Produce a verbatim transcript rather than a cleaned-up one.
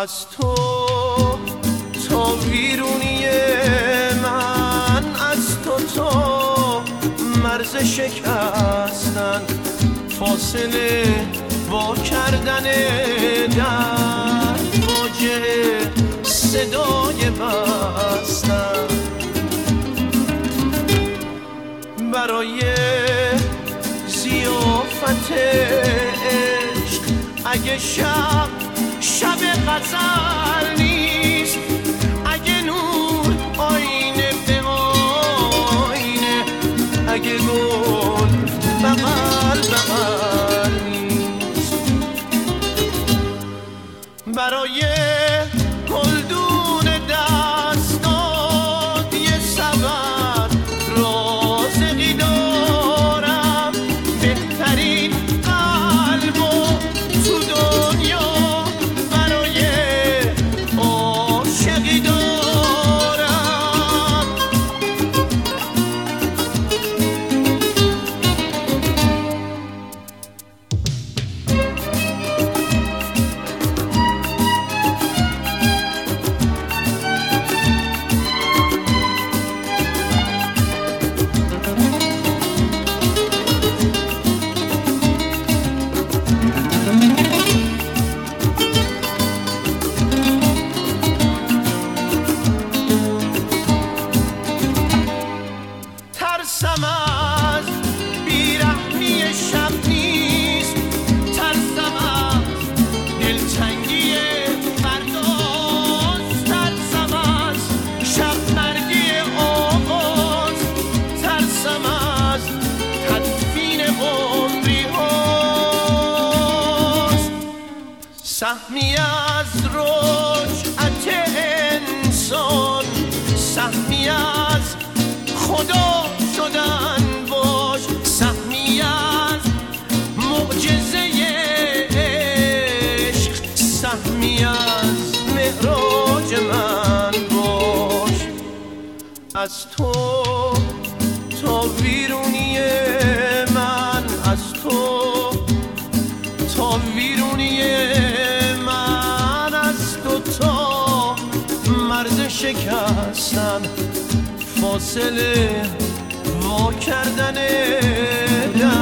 از تو تا ویرونی من، از تو تا مرز شکستن، فاصله وا کردن در واجه صدای بستن. برای ضیافت عشق اگه شب شب غزل نیست، اگه نور آینه به آینه، اگه گل بغل بغل نیست. برای گلدون دستات یه سبب رازقی دارم، بهترین قلب و تو دنیا برای عاشقی دارم. ترسم از بیرحمی شب نیست، ترسم از دلتنگی فرداست، ترسم از شب مرگی آغاز، ترسم از تدفین عمری هاست. سهمی از رجعت انسان، سهمی از خدا شدن باش، سهمی از معجزه عشق، سهمی از معراج من باش. از تو تا ویرونی من، از تو تا ویرونی من، از تو تا مرز شکستن، فاصله وا کردن در